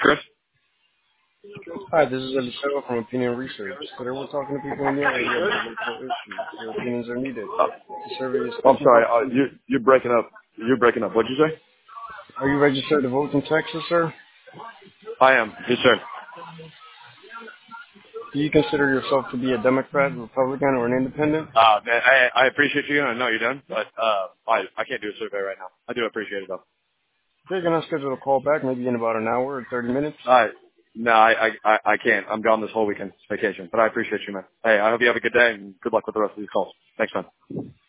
Chris? Hi, this is Eliseo from Opinion Research. Today we're talking to people in your area about local issues. Your opinions are needed. The survey is I'm taken sorry. by Canvas. You're breaking up. You're breaking up. What'd you say? Are you registered to vote in Texas, sir? I am. Yes, sir. Do you consider yourself to be a Democrat, Republican, or an independent? Man, I appreciate you. I know you're done, but I can't do a survey right now. I do appreciate it though. They're going to schedule a call back maybe in about an hour or 30 minutes. No, I can't. I'm gone this whole weekend vacation, but I appreciate you, man. Hey, I hope you have a good day and good luck with the rest of these calls. Thanks, man.